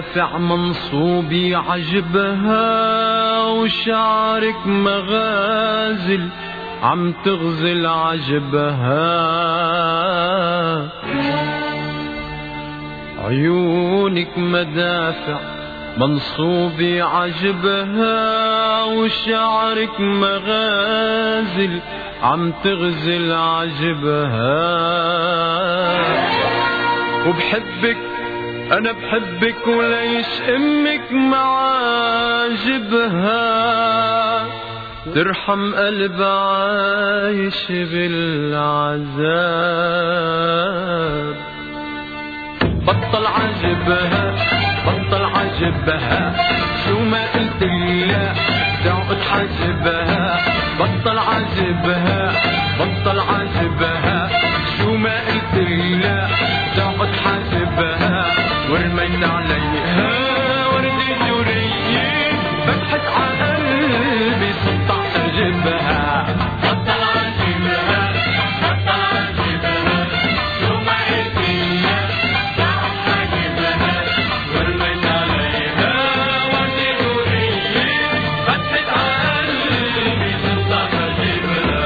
مدافع منصوبي عجبها، وشعرك مغازل عم تغزل عجبها. عيونك مدافع منصوبي عجبها، وشعرك مغازل عم تغزل عجبها. وبحبك أنا بحبك وليش أمك معاجبها، ترحم قلب عايش بالعذاب. بطل عجبها بطل عجبها، شو ما قلت لا تعقد حجبها. بطل عجبها بطل عجبها، شو ما قلت لا تعقد حجبها. ورميت عليها ورد جورية، فتحت على قلبي 16 جبهة. بطل عجبها بطل عجبها، شو ما قلت لا تعقد حجبها. ورميت عليها ورد جورية، فتحت على قلبي 16 جبهة.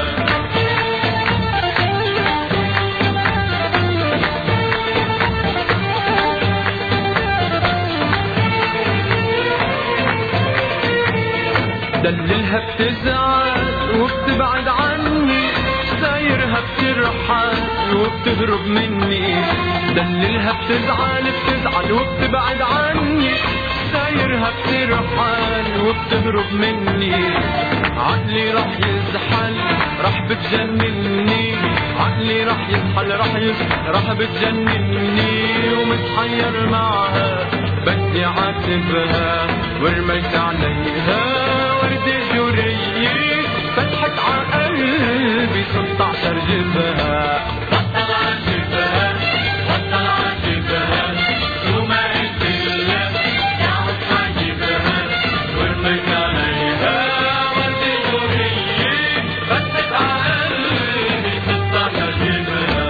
دللها بتزعل وبتبعد عني، سايرها بترحل وبتهرب مني. دللها بتزعل وبتبعد عني، سايرها بترحل وبتهرب مني. عقلي رح يزحل رح بتجنني، عقلي رح يزحل رح بتجنني. ومتحير معها بدي عاتبها، ورميت عليها ورد جورية، فتحت على قلبي 16 جبهة. بطل عجبها بطل عجبها، شو ما قلت لا تعقد حجبها. ورميت عليها ورد جورية، فتحت على قلبي 16 جبهة.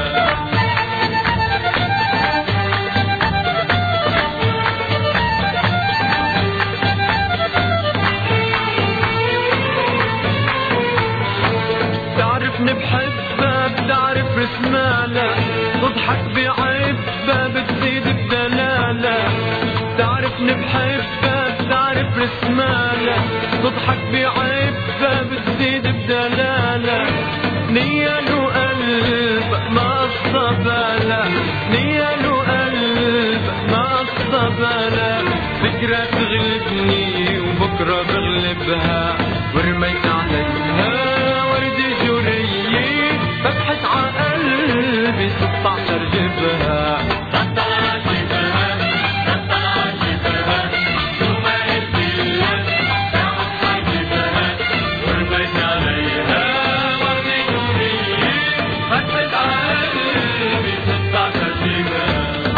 بتعرفني بحبها بتعرف رسمالها، تضحك بعيبها بتزيد بدلالة. بتعرفني بحبها بتعرف رسمالها، تضحك بعيبها بتزيد بدلالة. نيال وقلب ما الصبالة، نيال وقلب ما الصبالة. فكرة تغلبني وبكرة بغلبها، ورميت عليها ورد جورية، فتحت على قلبي 16 جبهة. بطل عجبها بطل عجبها، شو ما قلت لا تعقد حجبها. ورميت عليها ورد جورية، فتحت على قلبي 16 جبهة.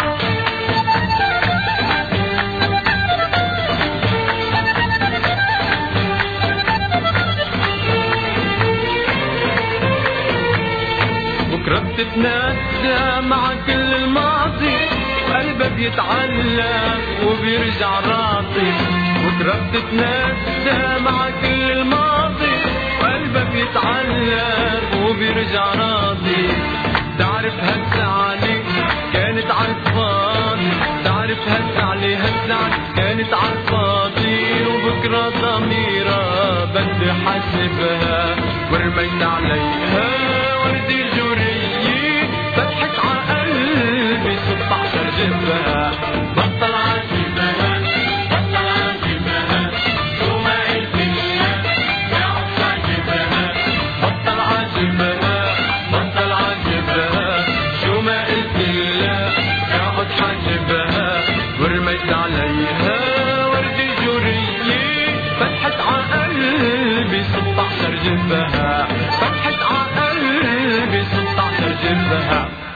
بكرة بتتنادى مع كل الماضي، وقلبك يتعلق وبيرجع راضي. بكرة بتتنادى مع كل الماضي، وقلبك يتعلق وبيرجع راضي. تعرف هالزعلة كانت عالفاضي، تعرف هالزعلة كانت عالفاضي. وبكرة ضميرها بدي حاسبها، ورميت عليها ورد جورية، فتحت على قلبي 16 جبهة. بطل عجبها بطل عجبها، شو ما قلت لا تعقد حجبها. بطل عجبها بطل عجبها، شو ما قلت لا تعقد حجبها. ورميت عليها ورد جورية، فتحت على قلبي 16 جبهة. فتحت على قلبي 16 جبهة.